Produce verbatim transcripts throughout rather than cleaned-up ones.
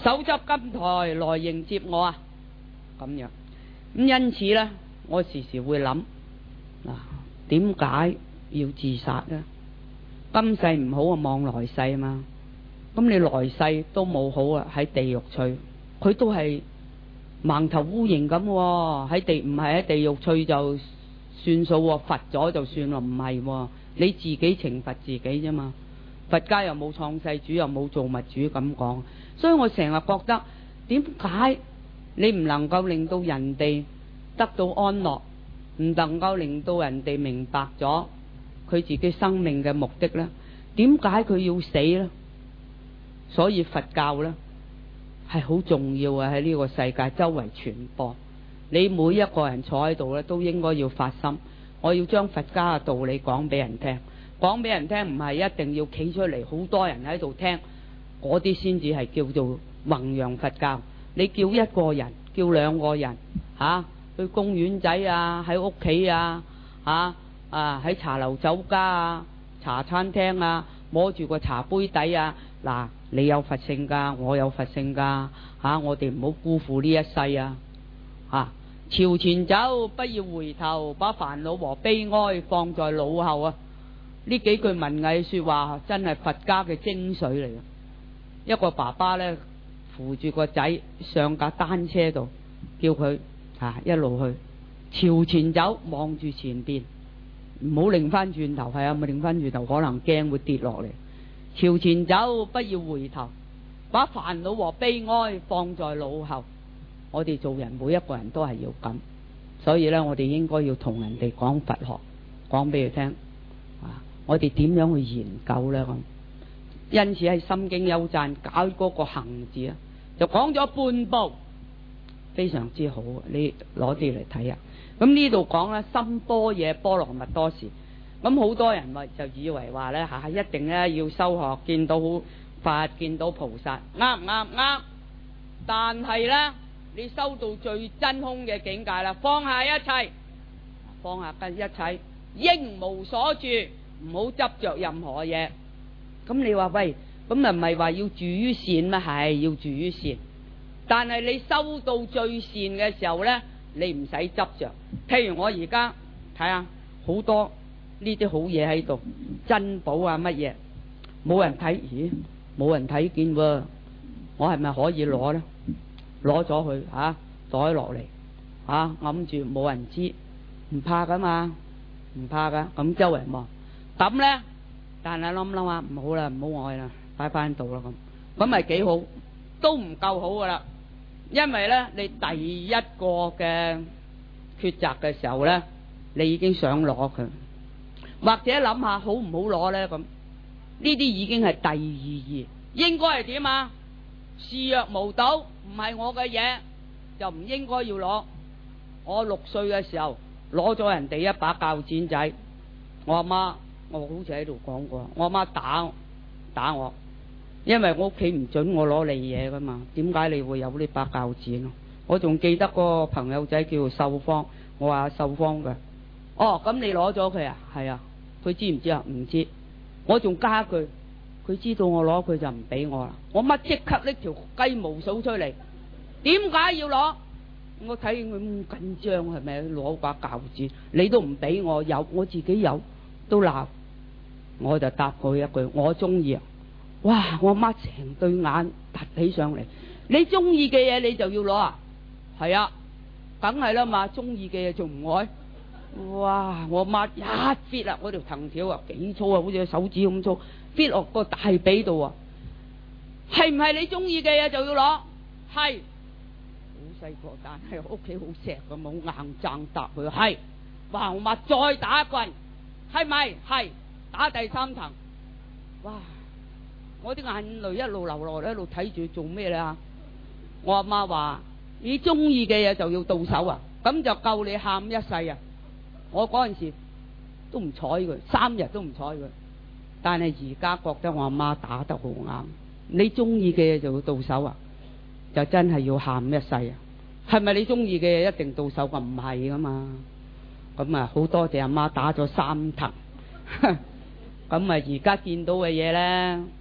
手執金台來迎接我啊，咁樣。咁因此呢，我時時會諗嗱，點解要自殺呢？今世唔好啊，望來世啊嘛。咁你來世都冇好啊，喺地獄趣，佢都係盲頭烏蠅咁喎，喺地唔係喺地獄趣就算數喎，罰咗就算咯，唔係喎，你自己懲罰自己啫嘛。佛家又冇創世主，又冇造物主咁講，所以我成日覺得點解你唔能夠令到人哋得到安樂，唔能夠令到人哋明白咗佢自己生命嘅目的呢？點解佢要死呢？所以佛教呢係好重要啊！喺呢個世界周圍傳播，你每一個人坐喺度呢都應該要發心，我要將佛家嘅道理講俾人聽。講俾人聽唔係一定要企出嚟，好多人喺度聽，嗰啲先至係叫做弘揚佛教。你叫一個人，叫兩個人，吓、啊、去公園仔啊，喺屋企啊，吓啊喺茶樓酒家啊、茶餐廳啊，摸住個茶杯底啊，嗱，你有佛性噶，我有佛性噶，吓、啊、我哋唔好辜負呢一世啊！吓、啊、朝前走，不要回頭，把煩惱和悲哀放在腦後啊！呢幾句文藝說話真係佛家嘅精髓嚟嘅。一個爸爸呢，扶住個仔上架單車度，叫佢啊一路去朝前走，望住前邊，唔好擰翻轉頭。係啊，咪擰翻轉頭可能驚會跌落嚟。朝前走，不要回頭，把煩惱和悲哀放在腦後。我哋做人每一個人都係要咁，所以呢，我哋應該要同人哋講佛學，講俾佢聽。我哋點樣去研究呢？咁因此喺《心經》有讚搞嗰個行字啊，就講咗半部，非常之好。你攞啲嚟睇啊！咁呢度講咧，心般若波羅蜜多時。咁好多人咪就以為話咧嚇，一定咧要修學見到佛、見到菩薩，啱唔啱？啱。但係咧，你修到最真空嘅境界啦，放下一切，放下緊一切，應無所住。唔好執着任何嘢。咁你話喂，咁咪唔係話要住於善咩？係要住於善，但係你修到最善嘅時候呢，你唔使執着。譬如我而家睇下好多呢啲好嘢喺度，珍寶啊乜嘢，冇人睇，咦？冇人睇見喎，我係咪可以攞呢？攞咗佢吓，袋落嚟吓，揞住冇人知，唔怕噶嘛，唔怕噶。咁周圍望。咁呢，但係諗諗下唔好啦，唔好愛啦，擺翻度啦咁，咁咪幾好，都唔夠好噶啦。因為呢，你第一個嘅抉擇嘅時候呢，你已經想攞佢，或者諗下好唔好攞呢？咁呢啲已經係第二義，應該係點啊？視若無睹，唔係我嘅嘢，就唔應該要攞。我六歲嘅時候攞咗人哋一把鉸剪仔，我阿媽。我好似喺度講過，我阿媽打打我，因為我屋企唔准我攞你嘢噶嘛。點解你會有呢把鉸剪？我仲記得個朋友仔叫秀芳，我話秀芳嘅。哦，咁你攞咗佢啊？係啊，佢知唔知啊？唔知。我仲加一句，佢知道我攞佢就唔俾我啦。我媽即刻拎條雞毛掃出嚟，點解要攞？我睇佢咁緊張，係咪攞把鉸剪？你都唔俾我有，我自己有。都鬧，我就答佢一句：我中意啊！哇！我媽成對眼凸起上嚟，你中意嘅嘢你就要攞啊？係啊，梗係啦嘛，中意嘅嘢仲唔愛？哇！我媽一 fit 啦，嗰條藤條啊幾粗啊，好似手指咁粗 ，fit 落個大髀度啊！係唔係你中意嘅嘢就要攞？係，好細個，但係屋企好錫咁，好硬爭答佢係。哇！我媽再打一棍。係咪？係打第三層，哇！我啲眼淚一路流落嚟，一路睇住做咩咧？我阿媽話：你中意嘅嘢就要到手啊，咁就夠你喊一世啊！我嗰陣時都唔睬佢，三日都唔睬佢。但係而家覺得我阿媽打得好啱，你中意嘅嘢就要到手啊，就真係要喊一世啊！係咪你中意嘅嘢一定到手噶？唔係噶嘛。咁啊，好多謝阿媽打咗三藤，咁啊而家見到嘅嘢呢，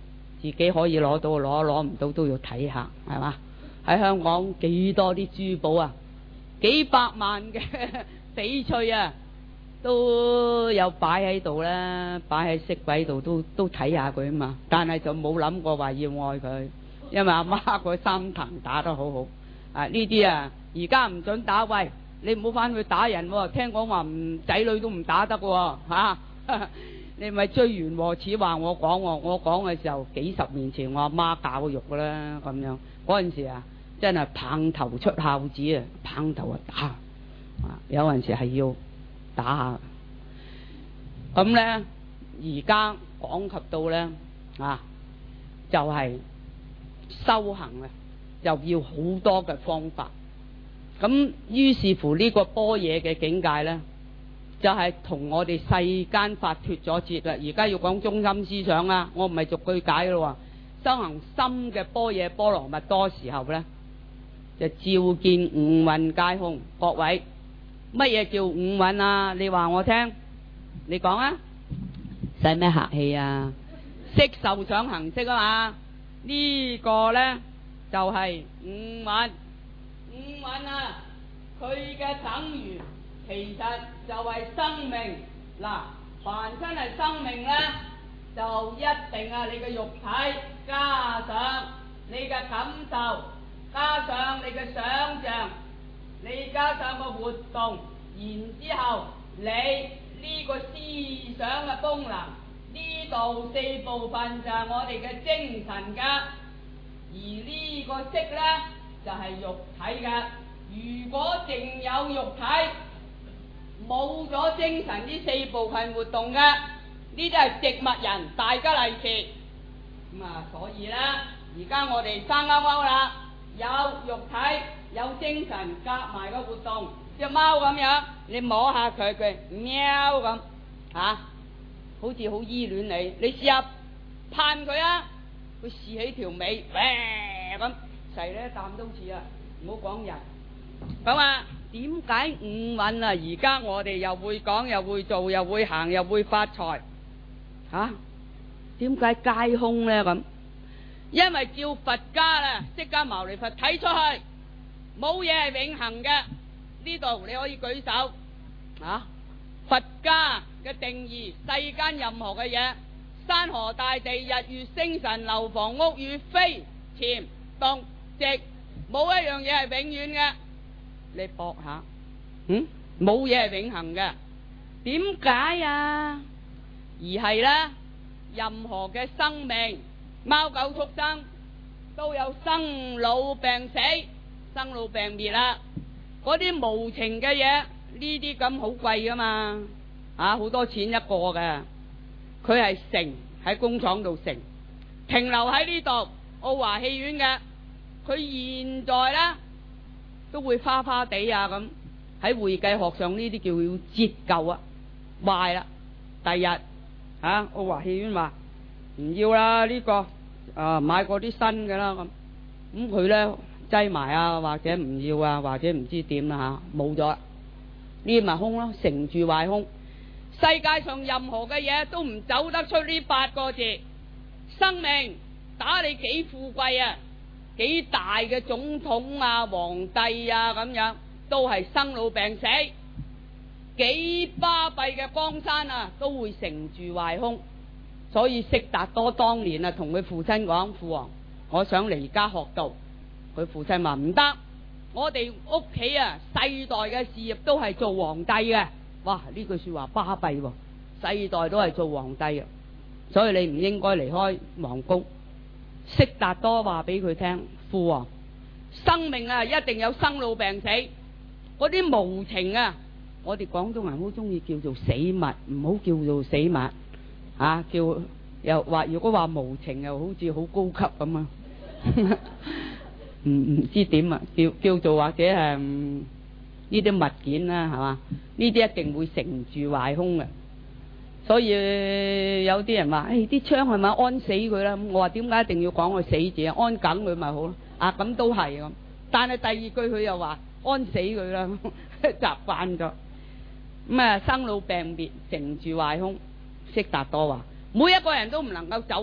自己可以攞到攞，攞唔到都要睇下，係嘛？喺香港幾多啲珠寶啊，幾百萬嘅翡翠啊，都有擺喺度啦，擺喺飾櫃度都都睇下佢啊嘛。但係就冇諗過話要愛佢，因為阿媽個三藤打得好好啊。呢啲啊，而家唔准打，喂，你唔好翻去打人喎，聽講話唔仔女都唔打得喎嚇。你咪追完禍始話我講喎，我講嘅時候幾十年前我阿媽教育㗎啦，咁樣嗰陣時啊，真係棒頭出孝子啊，棒頭啊打啊，有陣時係要打下。咁咧而家講及到咧啊，就係、是、修行啊，就要好多嘅方法。咁於是乎呢個般若嘅境界咧，就係、是、同我哋世間法脫咗節啦。而家要講中心思想啦，我唔係逐句解咯。修行深嘅般若波羅蜜多時候咧，就照見五蘊皆空。各位，乜嘢叫五蘊啊？你話我聽，你講啊，使咩客氣啊？色受想行識啊嘛，呢、這個咧就係、是、五蘊。五蘊啊，佢嘅等於其實就係生命。嗱，凡親係生命咧，就一定啊，你嘅肉體加上你嘅感受，加上你嘅想像，你加上個活動，然之後你呢個思想嘅功能，呢度四部分就係我哋嘅精神㗎，而呢個色咧就係、是、肉體㗎。如果淨有肉體，冇咗精神呢四部分活動嘅，呢啲係植物人，大吉利是。咁啊，所以咧，而家我哋生勾勾啦，有肉體，有精神，夾埋個活動，隻貓咁樣，你摸下佢，佢喵咁嚇、啊，好似好依戀你。你試下攀佢啊，佢豎起條尾，喂咁，細咧啖都似啊，唔好講人。咁啊，點解五蘊啊？而家我哋又會講，又會做，又會行，又會發財嚇？點解皆空咧？咁因為照佛家啦，釋迦牟尼佛睇出去，冇嘢係永恆嘅。呢度你可以舉手啊！佛家嘅定義，世間任何嘅嘢，山河大地、日月星辰、樓房屋宇、飛潛動直，冇一樣嘢係永遠嘅。你搏下，嗯，冇嘢係永恆嘅。點解啊？而係咧，任何嘅生命，貓狗畜生都有生老病死、生老病滅啦。嗰啲無情嘅嘢，呢啲咁好貴噶嘛，啊，好多錢一個嘅。佢係成喺工廠度成，停留喺呢度澳華戲院嘅，佢現在咧都會花花地啊咁。喺會計學上呢啲叫要折舊啊，壞啦。第日啊，澳華戲院話唔要啦，呢個啊買過啲新嘅啦咁，咁佢咧擠埋啊，或者唔要啊，或者唔知點啦吓，冇咗，呢咪空咯，成住壞空。世界上任何嘅嘢都唔走得出呢八個字。生命打你幾富貴啊，幾大嘅總統啊、皇帝啊咁樣，都係生老病死。幾巴閉嘅江山啊，都會成住壞空。所以悉達多當年啊，同佢父親講：父王，我想離家學道。佢父親話唔得，我哋屋企啊，世代嘅事業都係做皇帝嘅。哇！呢句說話巴閉喎，世代都係做皇帝啊，所以你唔應該離開皇宮。悉達多話俾佢聽：父王，生命啊，一定有生老病死，嗰啲無情啊，我哋廣東人好中意叫做死物，唔好叫做死物啊！叫又話，如果話無情又好似好高級咁啊，唔唔知點啊？叫叫做或者係呢啲物件啦，係嘛？呢啲一定會成住壞空嘅。所以有啲人話：誒，啲槍係咪安死佢啦？我話點解一定要講個死字啊？安梗佢咪好咯？啊，咁都係咁。但係第二句佢又話安死佢啦，習慣咗。咁啊，生老病滅，成住壞空。悉達多話：每一個人都唔能夠走甩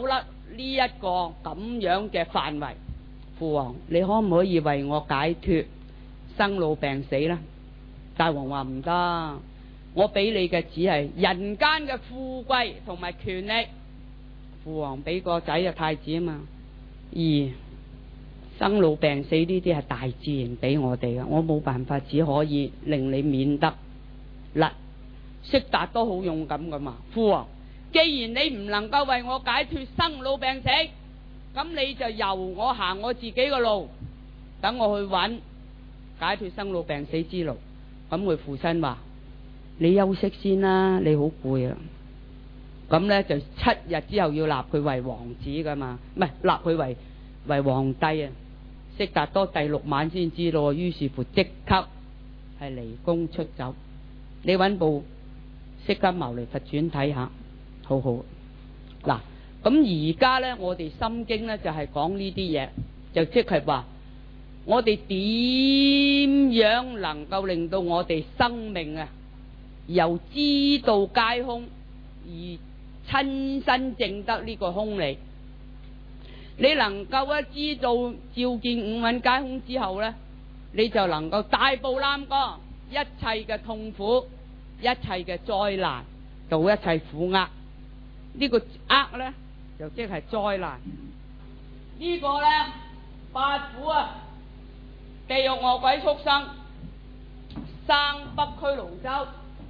呢一個咁樣嘅範圍，父王你可唔可以為我解脫生老病死呢？大王話唔得，我俾你嘅只係人間嘅富貴同埋權力。父王俾個仔嘅太子啊嘛，而生老病死呢啲係大自然俾我哋嘅，我冇辦法，只可以令你免得甩。悉達都好勇敢噶嘛，父王，既然你唔能夠為我解脫生老病死，咁你就由我行我自己嘅路，等我去揾解脫生老病死之路。咁佢父親話：你休息先啦，你好攰啊。咁呢，就七日之後要立佢為王子噶嘛，唔係立佢為為皇帝啊。悉達多第六晚先知道，於是乎即刻係離宮出走。你揾部釋迦牟尼佛傳睇下，好好。嗱，咁而家呢，我哋心經呢，就係講呢啲嘢，就即係話我哋點樣能夠令到我哋生命啊，由知道皆空而親身證得呢個空理。你能夠一知道照見五蘊皆空之後呢，你就能夠大步攬過一切嘅痛苦、一切嘅災難，度一切苦厄。呢個厄呢，就即係災難。呢個呢，八苦啊，地獄餓鬼畜生生北俱盧洲。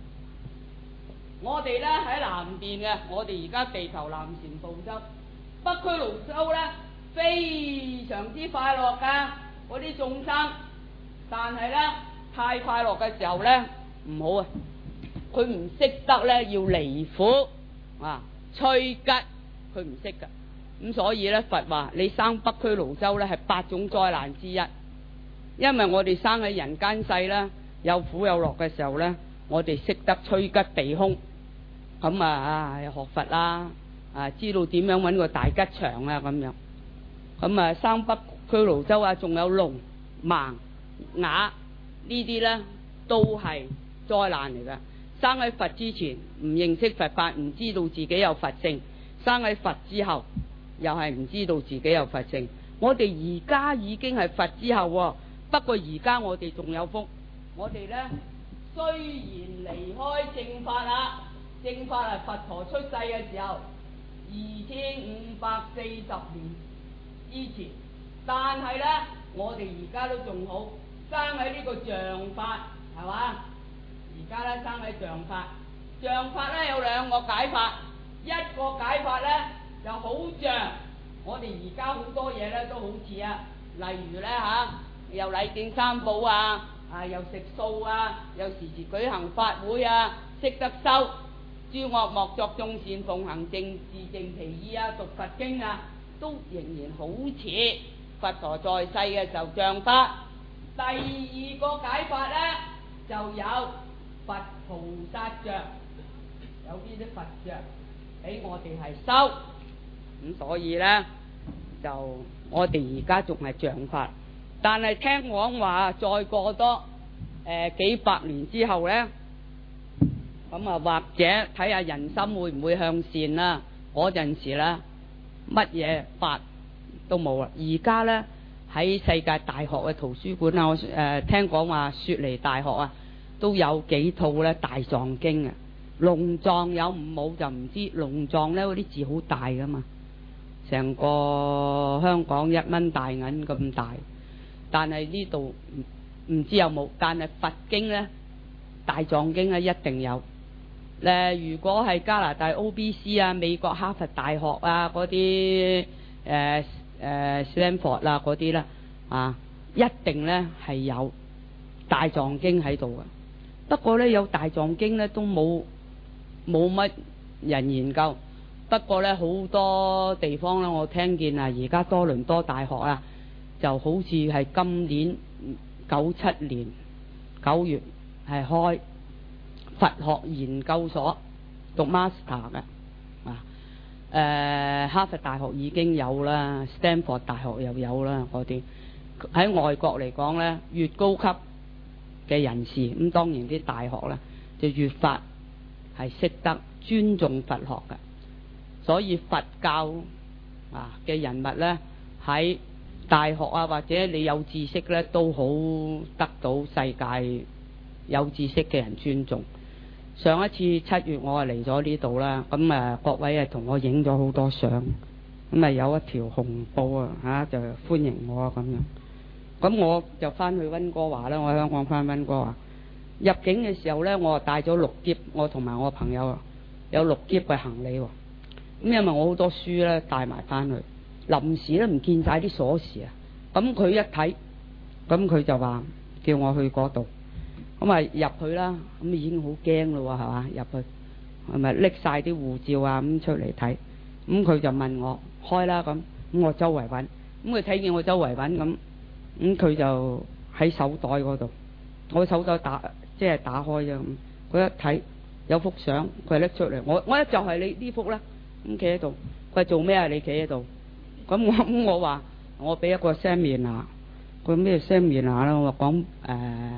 我哋呢喺南邊嘅，我哋而家地球南贍部洲。北俱盧洲呢，非常之快樂噶，嗰啲眾生，但係呢，太快樂嘅時候呢，唔好啊，佢唔識得呢要離苦啊，趨吉，佢唔識噶。咁所以呢，佛話你生北俱盧洲呢係八種災難之一，因為我哋生喺人間世呢，有苦有樂嘅時候呢，我哋識得趨吉避凶，咁啊啊學佛啦。啊！知道點樣揾個大吉祥啊，咁樣咁啊，生北俱盧洲啊，仲有龍盲啞呢啲呢，都係災難嚟噶。生喺佛之前唔認識佛法，唔知道自己有佛性；生喺佛之後，又係唔知道自己有佛性。我哋而家已經係佛之後，哦，不過而家我哋仲有福。我哋呢，雖然離開正法啦，正法係佛陀出世嘅時候。二千五百四十年之前，但係呢，我哋而家都仲好，生喺呢個像法，係嘛？而家呢，生喺像法，像法呢有兩個解法，一個解法呢就好像我哋而家好多嘢呢都好似啊，例如呢，嚇、啊，又禮敬三寶啊，啊又食素啊，又時時舉行法會啊，識得修。諸惡莫作，眾善奉行，正自淨其意啊，讀佛經啊，都仍然好似佛陀在世嘅時候像法。第二個解法呢，就有佛菩薩像，有呢啲佛像俾我哋係修。咁所以呢，就我哋而家仲係像法，但係聽講話再過多誒、呃、幾百年之後呢。咁啊，或者睇下人心會唔會向善啦？嗰陣時咧，乜嘢法都冇啦。而家呢，喺世界大學嘅圖書館啊，我誒、呃、聽講話雪梨大學啊，都有幾套咧大藏經啊。龍藏有唔冇就唔知，龍藏呢嗰啲字好大噶嘛，成個香港一蚊大銀咁大。但係呢度唔唔知有冇，但係佛經呢，大藏經咧一定有。誒，如果係加拿大 O B C 啊、美國哈佛大學啊嗰啲誒誒 Stanford 啊嗰啲啦，啊，一定咧係有大藏經喺度嘅。不過咧有大藏經咧都冇冇乜人研究。不過咧好多地方咧，我聽見啊，而家多倫多大學啊，就好似係今年九七年九月係開佛學研究所讀 master 嘅啊，誒、呃、哈佛大學已經有啦， Stanford 大學又有啦，嗰啲喺外國嚟講咧，越高級嘅人士咁，當然啲大學咧就越發係識得尊重佛學嘅，所以佛教啊嘅人物咧，喺大學啊或者你有知識咧，都好得到世界有知識嘅人尊重。上一次七月我啊嚟咗呢度啦，咁啊各位啊同我影咗好多相，咁啊有一條紅布啊嚇就歡迎我啊咁樣。咁我就翻去溫哥華啦，我喺香港翻溫哥華。入境嘅時候咧，我啊帶咗六篋，我同埋我朋友啊有六篋嘅行李喎。咁因為我好多書咧帶埋翻去，臨時咧唔見晒啲鎖匙啊。咁佢一睇，咁佢就話叫我去嗰度。咁啊入去啦，咁已經好驚咯喎，係嘛？入去係咪拎晒啲護照啊咁出嚟睇？咁佢就問我開啦咁，咁我周圍揾，咁佢睇見我周圍揾咁，咁佢就喺手袋嗰度，我手袋打即係打開啫咁，佢一睇有幅相，佢拎出嚟，我我一就係你呢幅啦，咁企喺度，佢話做咩啊？你企喺度，咁我咁我話我俾一個 seminar，佢咩 seminar 啦？我話講誒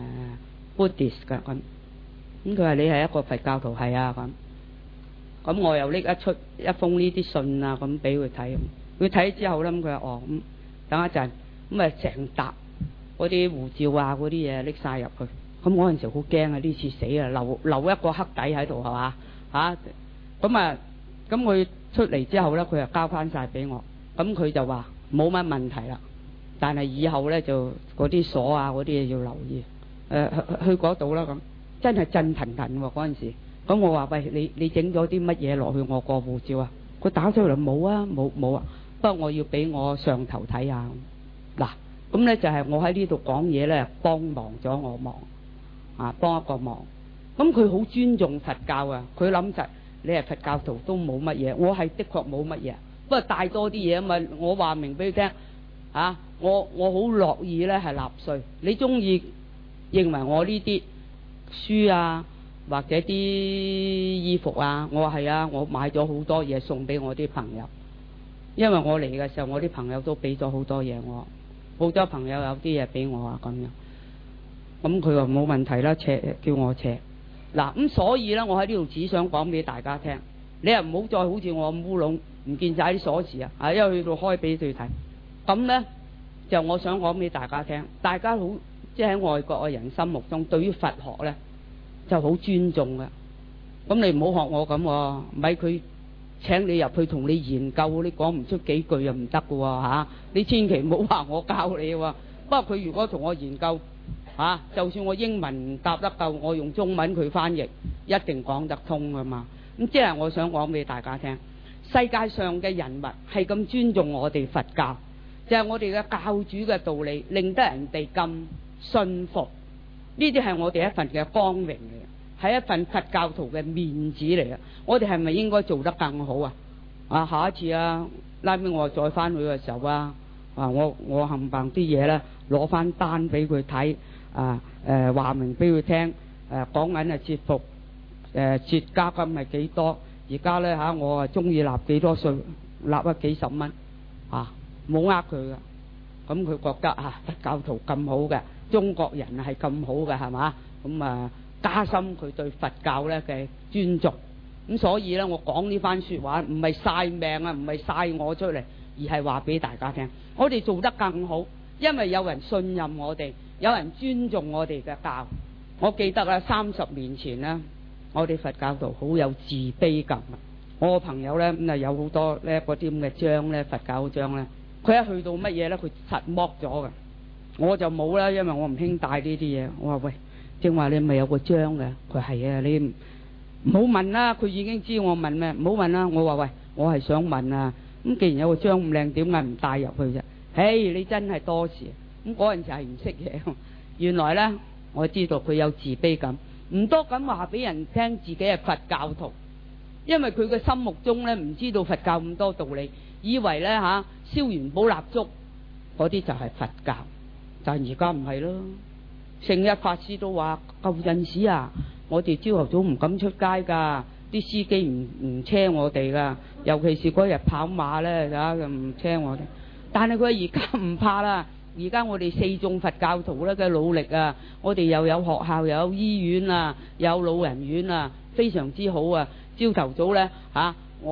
Buddhist 噶咁，咁佢話你係一個佛教徒係啊咁，咁我又拎一出一封呢啲信啊咁俾佢睇，佢睇之後咧咁佢話哦咁等一陣，咁啊成沓嗰啲護照啊嗰啲嘢拎晒入去。咁我嗰陣時好驚啊！呢次死啊，留留一個黑底喺度係嘛嚇？咁啊，咁佢出嚟之後咧，佢就交翻晒俾我。咁佢就話冇乜問題啦，但係以後咧就嗰啲鎖啊嗰啲嘢要留意。誒、呃、去去嗰度啦咁，真係震騰騰喎嗰陣時。咁我話喂，你你整咗啲乜嘢落去我個護照啊？佢打出嚟冇啊冇冇啊，不過我要俾我上頭睇下。嗱，咁咧就係我喺呢度講嘢咧，幫忙咗我忙。啊，幫一個忙，咁佢好尊重佛教啊！佢諗實你係佛教徒都冇乜嘢，我係的確冇乜嘢，不過帶多啲嘢啊嘛！我話明俾佢聽，啊，我我好樂意咧係納稅，你中意認為我呢啲書啊或者啲衣服啊，我話係啊，我買咗好多嘢送俾我啲朋友，因為我嚟嘅時候我啲朋友都俾咗好多嘢我，好多朋友有啲嘢俾我啊咁樣。咁佢話冇問題啦，扯叫我扯嗱，咁所以咧，我喺呢度只想講俾大家聽，你又唔好再好似我咁烏龍，唔見晒啲鎖匙啊！啊，因為去到開俾佢睇，咁咧就我想講俾大家聽，大家好即係喺外國嘅人心目中，對於佛學咧就好尊重嘅。咁你唔好學我咁喎，唔係佢請你入去同你研究，你講唔出幾句又唔得嘅喎嚇，你千祈唔好話我教你喎。不過佢如果同我研究，啊！就算我英文答得夠，我用中文佢翻譯，一定講得通噶嘛。咁即係我想講俾大家聽，世界上嘅人物係咁尊重我哋佛教，就係我哋嘅教主嘅道理，令得人哋咁信服。呢啲係我哋一份嘅光榮嚟嘅，係一份佛教徒嘅面子嚟嘅。我哋係咪應該做得更好啊？啊，下一次啊，拉尾我再翻去嘅時候啊，啊，我我冚唪啲嘢咧攞翻單俾佢睇。啊誒話明俾佢聽，誒講緊啊折服誒折加金係幾多？而家咧嚇我啊中意納幾多稅，納咗幾十蚊啊，冇呃佢噶。咁佢覺得啊佛教徒咁好嘅，中國人係咁好嘅係嘛？咁啊加深佢對佛教咧嘅尊重。咁所以咧我講呢番説話唔係曬命啊，唔係曬我出嚟，而係話俾大家聽，我哋做得更好，因為有人信任我哋。有人尊重我哋嘅教，我記得啦，三十年前呢，我哋佛教徒好有自卑感啊！我個朋友呢，咁啊有好多呢嗰啲咁嘅章呢，佛教章呢，佢一去到乜嘢呢，佢實剝咗㗎。我就冇啦，因為我唔興帶呢啲嘢。我話喂，正話你咪有個章嘅，佢係啊，你唔好問啦，佢已經知我問咩，唔好問啦。我話喂，我係想問啊，咁既然有個章咁靚，點解唔帶入去啫？嘿，你真係多事。咁嗰陣時係唔識嘢，原來呢，我知道佢有自卑感，唔多咁話俾人聽自己係佛教徒，因為佢嘅心目中呢，唔知道佛教咁多道理，以為呢，嚇、啊、燒元寶蠟燭嗰啲就係佛教，但而家唔係咯。成日法師都話舊陣時啊，我哋朝頭早唔敢出街㗎，啲司機唔唔車我哋㗎，尤其是嗰日跑馬呢，嚇唔車我哋。但係佢而家唔怕啦。而家我哋四眾佛教徒咧嘅努力啊，我哋又有學校，又有醫院啊，有老人院啊，非常之好啊。朝頭早咧嚇，我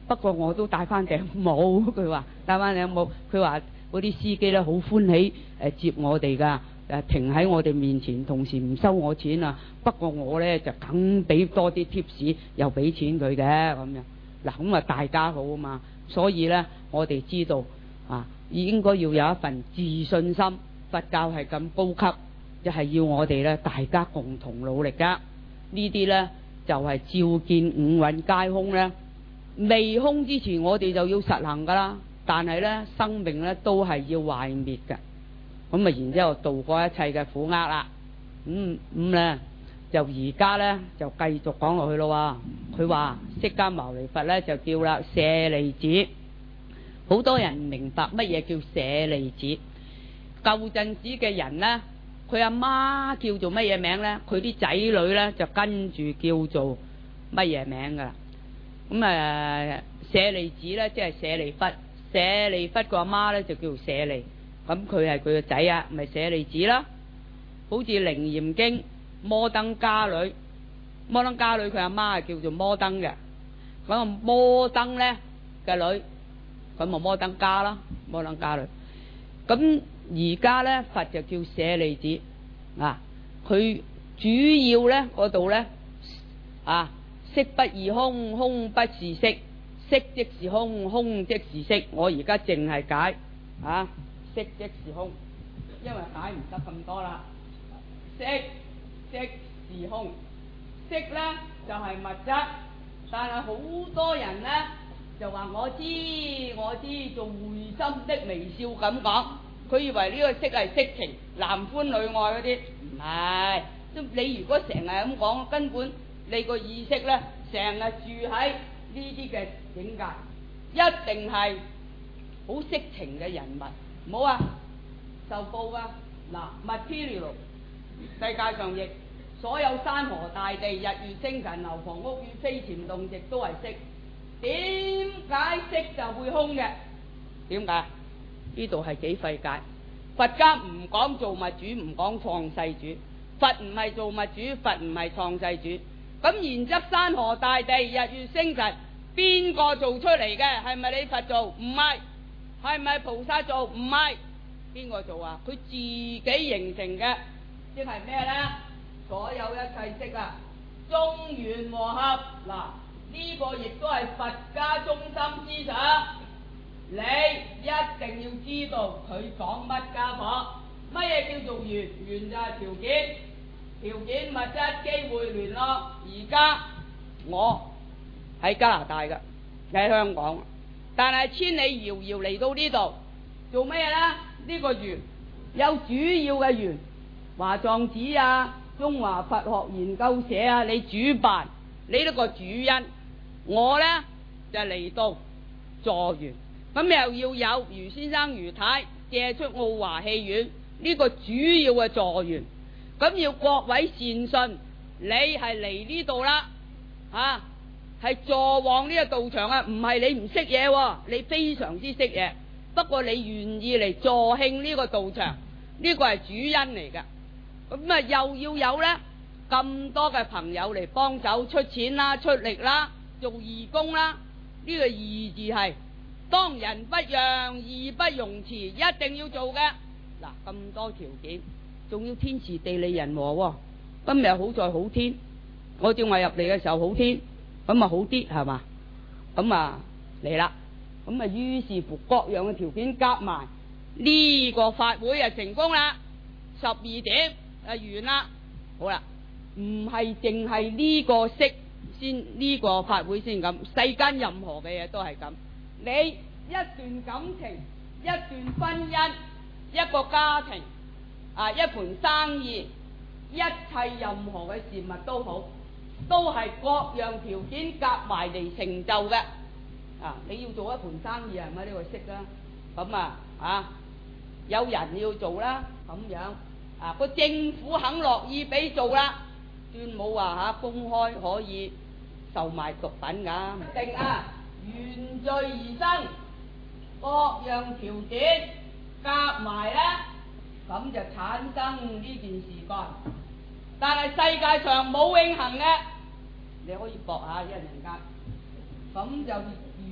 不過我都戴翻頂帽。佢話戴翻頂帽，佢話嗰啲司機咧好歡喜誒接我哋㗎，誒停喺我哋面前，同時唔收我錢啊。不過我咧就梗俾多啲 tips，又俾錢佢嘅咁樣。嗱咁啊大家好啊嘛，所以咧我哋知道啊，應該要有一份自信心。佛教係咁高級，就係要我哋咧大家共同努力㗎。呢啲咧就係照見五蘊皆空咧，未空之前我哋就要實行噶啦。但係咧生命咧都係要壞滅嘅，咁啊然之後度過一切嘅苦厄啦。咁咁咧就而家咧就繼續講落去咯。佢話釋迦牟尼佛咧就叫啦舍利子。好多人唔明白乜嘢叫舍利子。舊陣時嘅人咧，佢阿媽叫做乜嘢名咧，佢啲仔女咧就跟住叫做乜嘢名噶啦。咁誒舍利子咧即係舍利弗，舍利弗個阿媽咧就叫做舍利，咁佢係佢個仔啊，咪舍利子啦。好似《楞嚴經》摩登伽女，摩登伽女佢阿媽係叫做摩登嘅，咁啊摩登咧嘅女，咁啊摩登伽啦，摩登伽女。咁而家咧佛就叫舍利子啊，佢主要咧嗰度咧啊，色不異空，空不是色，色即是空，空即是色。我而家淨係解啊，色即是空，因為解唔得咁多啦。色即是空，色咧就係物質，但係好多人咧就話我知我知，做會心的微笑咁講。佢以為呢個色係色情，男歡女愛嗰啲，唔係。你如果成日咁講，根本你個意識咧成日住喺呢啲嘅境界，一定係好色情嘅人物。唔好啊，受報啊！嗱 ，material 世界上亦所有山河大地、日月星辰、樓房屋宇、飛潛動植都係色。點解色就會空嘅？點解？呢度係幾費解。佛家唔講造物主，唔講創世主。佛唔係造物主，佛唔係創世主。咁然則山河大地、日月星辰，邊個做出嚟嘅？係咪你佛做？唔係。係咪菩薩做？唔係。邊個做啊？佢自己形成嘅，即係咩呢？所有一切色啊，中原和合。嗱，呢個亦都係佛家中心思想。你一定要知道佢講乜家伙，乜嘢叫做緣？緣就係條件，條件物質機會聯絡。而家我喺加拿大嘅，喺香港，但係千里遙遙嚟到呢度做咩呢？呢個緣有主要嘅緣，華藏寺啊、中華佛學研究社啊，你主辦，你呢個主因，我呢就嚟到助緣。咁又要有余先生余太借出澳華戲院呢個主要嘅助緣，咁要各位善信，你係嚟呢度啦，啊係助旺呢個道場啊，唔係你唔識嘢，你非常之識嘢，不過你願意嚟助興呢個道場，呢個係主因嚟㗎。咁啊又要有呢咁多嘅朋友嚟幫手出錢啦、出力啦、做義工啦，呢個義字係當仁不讓，義不容辭，一定要做嘅。嗱，咁多條件，仲要天時地利人和。今日好在好天，我正話入嚟嘅時候好天，咁啊好啲係嘛？咁啊嚟啦，咁啊於是乎各樣嘅條件夾埋，呢個法會啊成功啦，十二點啊完啦。好啦，唔係淨係呢個色先，呢個法會先咁，世間任何嘅嘢都係咁。你一段感情、一段婚姻、一個家庭啊、一盤生意，一切任何嘅事物都好，都係各樣條件夾埋嚟成就嘅。啊，你要做一盤生意係咪呢個識啦？咁啊啊，有人要做啦，咁樣啊個政府肯樂意俾做啦，斷冇話吓公開可以售賣毒品㗎，唔定啊！緣聚而生，各樣條件夾埋咧，咁就產生呢件事幹。但係世界上冇永恆嘅，你可以搏下一陣間，咁就緣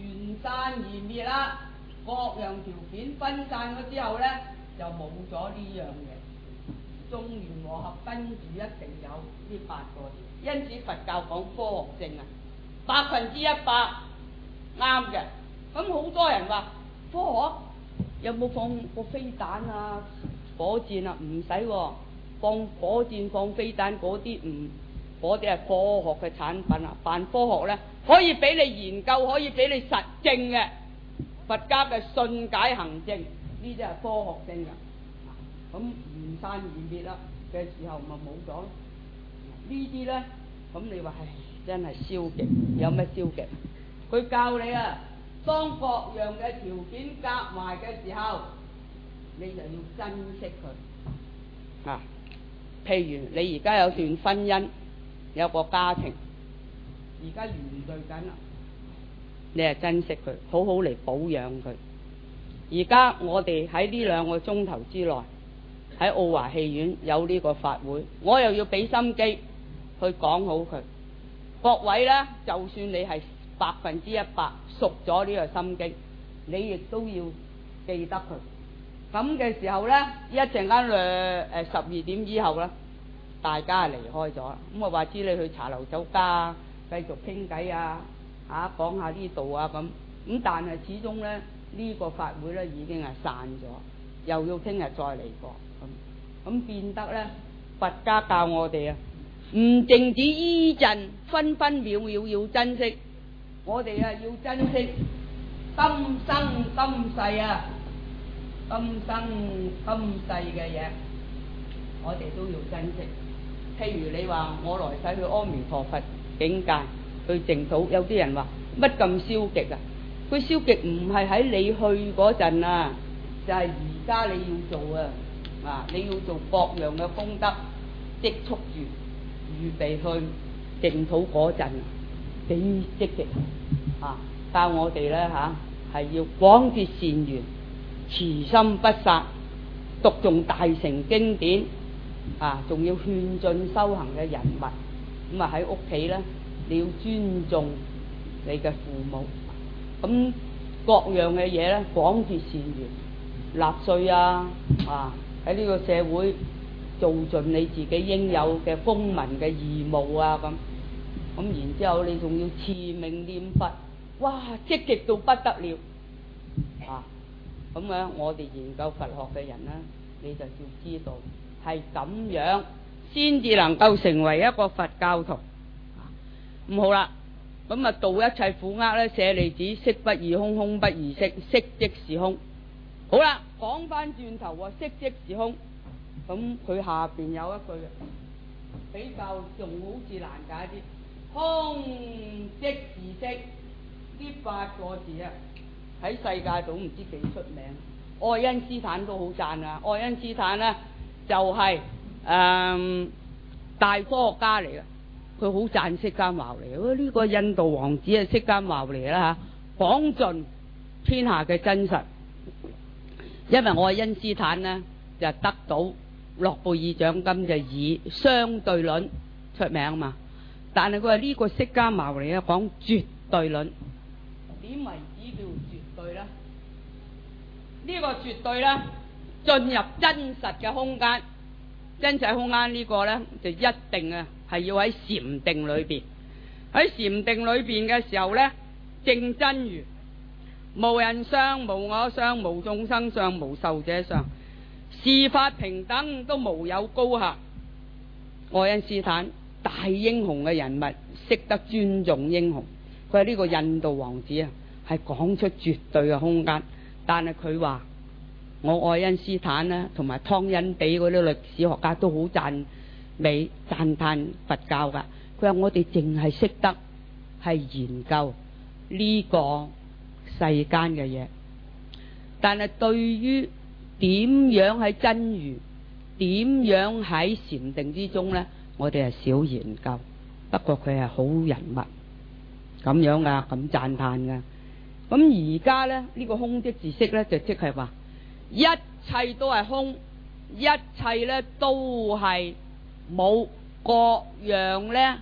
散而滅啦。各樣條件分散咗之後呢，就冇咗呢樣嘢。眾緣和合跟住一定有呢八個字，因此佛教講科學性啊，百分之一百啱嘅。咁好多人話科學有冇放過飛彈啊、火箭啊？唔使喎，放火箭、放飛彈嗰啲唔，嗰啲係科學嘅產品啊。凡科學呢，可以俾你研究，可以俾你實證嘅。佛家嘅信解行證，呢啲係科學性嘅。咁緣散而滅啦嘅時候，咪冇咗呢啲呢。咁你話唉，真係消極，有咩消極？佢教你啊，當各樣嘅條件夾埋嘅時候，你就要珍惜佢啊。譬如你而家有段婚姻，有個家庭，而家緣聚緊啦，你係珍惜佢，好好嚟保養佢。而家我哋喺呢兩個鐘頭之內，喺澳華戲院有呢個法會，我又要俾心機去講好佢。各位呢，就算你係百分之一百熟咗呢個心經，你亦都要記得佢。咁嘅時候呢，一陣間兩誒十二點之後呢，大家係離開咗，咁我話知你去茶樓酒家繼續傾偈啊，嚇講下呢度啊咁。咁但係始終呢，呢個法會呢已經係散咗，又要聽日再嚟過。咁咁變得咧，佛家教我哋啊，唔淨止依陣，分分秒秒要珍惜。我哋啊要珍惜今生今世啊，今生今世嘅嘢，我哋都要珍惜。譬如你話我來世去阿彌陀佛境界去淨土，有啲人話乜咁消極啊？佢消極唔係喺你去嗰陣啊，就係而家你要做啊。啊！你要做各樣嘅功德，積蓄住，預備去淨土嗰陣，幾積極啊！教我哋咧嚇，係要廣結善緣，慈心不殺，讀誦大乘經典啊，仲要勸進修行嘅人物。咁啊喺屋企咧，你要尊重你嘅父母。咁各樣嘅嘢咧，廣結善緣，納稅啊啊！喺呢個社會做盡你自己應有嘅公民嘅義務啊咁，咁然之後你仲要持名念佛，哇積極到不得了啊！咁樣我哋研究佛學嘅人呢，你就要知道係咁樣先至能夠成為一個佛教徒。咁好啦，咁啊度一切苦厄呢，舍利子，色不異空，空不異色，色即是空。好啦，講翻轉頭喎，色即是空，咁佢下邊有一句比較仲好似難解啲，空即是色，呢八個字啊，喺世界度唔知幾出名，愛因斯坦都好讚啊！愛因斯坦呢，就係、是、誒、嗯、大科學家嚟嘅，佢好讚釋迦牟尼，呢、這個印度王子係釋迦牟尼啦嚇，講盡天下嘅真實。因為愛因斯坦呢，就得到諾貝爾獎金，就以相對論出名嘛。但係佢話呢個釋迦牟尼咧講絕對論，點為止叫絕對呢？呢、呢個絕對呢，進入真實嘅空間，真實空間呢個呢，就一定啊係要喺禪定裏邊，喺禪定裏邊嘅時候呢，正真如。無人相、無我相、無眾生相、無壽者相，事法平等，都無有高下。愛因斯坦大英雄嘅人物，識得尊重英雄。佢係呢個印度王子啊，係講出絕對嘅空間。但係佢話我愛因斯坦呢，同埋湯因比嗰啲歷史學家都好讚美讚嘆佛教噶。佢話我哋淨係識得係研究呢個世間嘅嘢，但係對於點樣喺真如，點樣喺禪定之中呢，我哋係少研究。不過佢係好人物咁樣噶，咁讚嘆噶。咁而家呢，呢個空即是色呢，就即係話一切都係空，一切呢都係冇各樣呢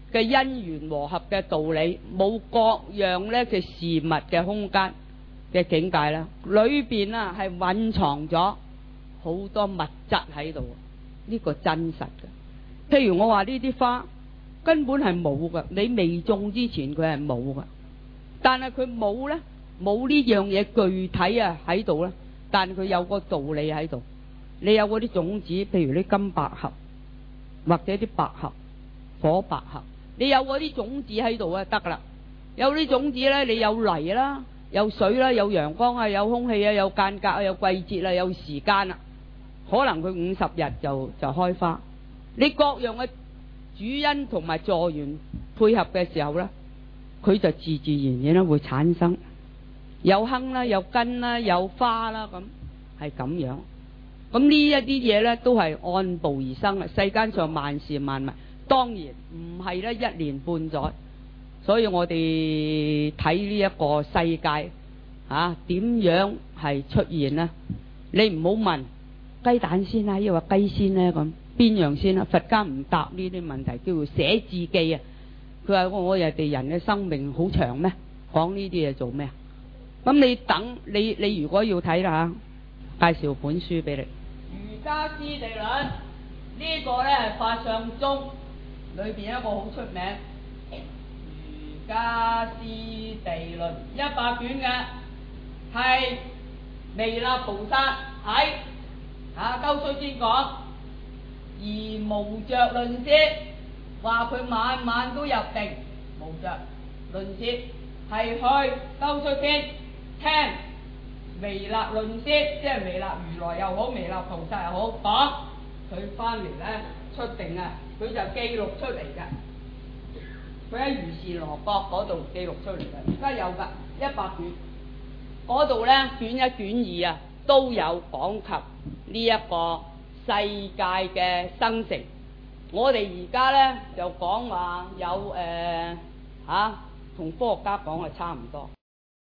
嘅因緣和合嘅道理，冇各樣咧嘅事物嘅空間嘅境界啦，裏邊啊係蘊藏咗好多物質喺度，呢個真實嘅。譬如我話呢啲花根本係冇噶，你未種之前佢係冇噶，但係佢冇咧，冇呢樣嘢具體啊喺度咧，但係佢有個道理喺度。你有嗰啲種子，譬如啲金百合或者啲百合、火百合，你有嗰啲種子喺度啊得啦。有啲種子咧，你有泥啦，有水啦，有陽光啊，有空氣啊，有間隔啊，有季節啊，有時間啊，可能佢五十日就就開花。你各樣嘅主因同埋助緣配合嘅時候咧，佢就自自然然咧會產生有坑啦，有根啦，有花啦，咁係咁樣。咁呢一啲嘢咧都係按部而生嘅。世間上萬事萬物，當然唔係咧一年半載。所以我哋睇呢一個世界啊，點樣係出現呢？你唔好問雞蛋先啦，抑或雞先呢？咁邊樣先啦？佛家唔答呢啲問題，叫做寫字記啊。佢話我哋人嘅生命好長咩？講呢啲嘢做咩啊？咁你等你你如果要睇啦吓，介紹本書俾你。瑜伽師地論呢個咧係法相宗裏邊一個好出名。瑜伽師地論一百卷嘅，係彌勒菩薩喺啊鳩須先講，而無着論師話佢晚晚都入定，無着論師係去鳩須天聽彌勒論師，即係彌勒如來又好，彌勒菩薩又好講，佢翻嚟咧出定啊，佢就記錄出嚟嘅。佢喺如是羅國嗰度記錄出嚟嘅，而家有㗎一百卷，嗰度咧卷一卷二啊都有講及呢一個世界嘅生成。我哋而家咧就講話有誒嚇，同、呃、科學家講係差唔多。